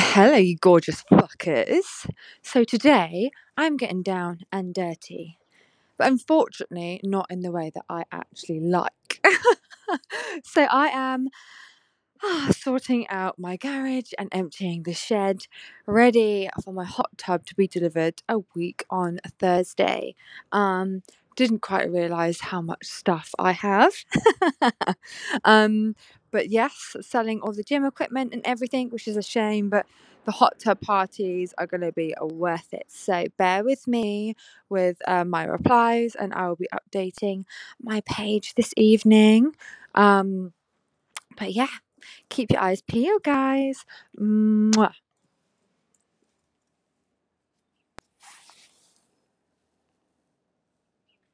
Hello, you gorgeous fuckers. So today I'm getting down and dirty, but unfortunately not in the way that I actually like. So I am sorting out my garage and emptying the shed, ready for my hot tub to be delivered a week on Thursday. Didn't quite realise how much stuff I have. um, but yes, selling all the gym equipment and everything, which is a shame, but the hot tub parties are going to be worth it. So bear with me with my replies, and I will be updating my page this evening. But yeah, keep your eyes peeled, guys. Mwah.